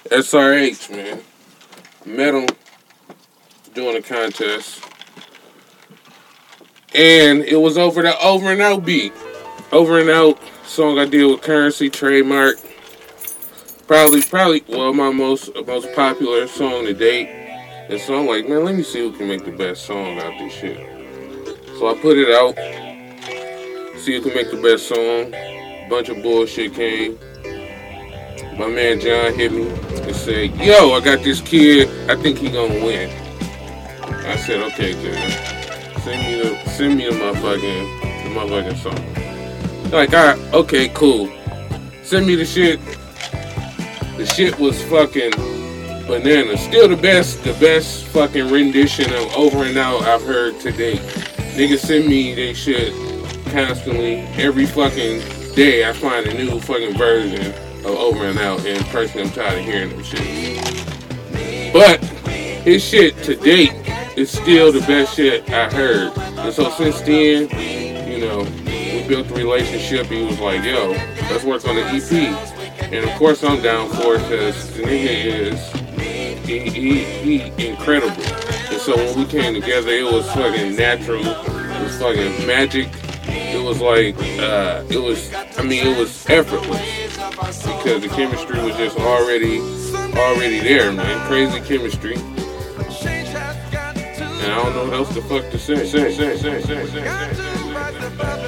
SRH, man. Met him doing a contest. And it was over the Over and Out beat. Over and Out song I did with Currency, trademark. Probably, well, my most popular song to date. And so I'm like, man, let me see who can make the best song out this shit. So I put it out. See who can make the best song. Bunch of bullshit came. My man John hit me and said, yo, I got this kid. I think he gonna win. I said, okay, John. Send me the motherfucking song. Like, all right, okay, cool. Send me the shit. The shit was fucking bananas. Still the best fucking rendition of Over and Out I've heard to date. Niggas send me they shit constantly. Every fucking day I find a new fucking version of Over and Out, and personally I'm tired of hearing them shit. But his shit to date is still the best shit I heard. And so since then, you know, we built a relationship. He was like, yo, let's work on the EP. And of course I'm down for it because the nigga is he incredible. And so when we came together, it was fucking natural. It was fucking magic. It was like, it was effortless. Because the chemistry was just already there, man. Crazy chemistry. And I don't know what else the fuck to say.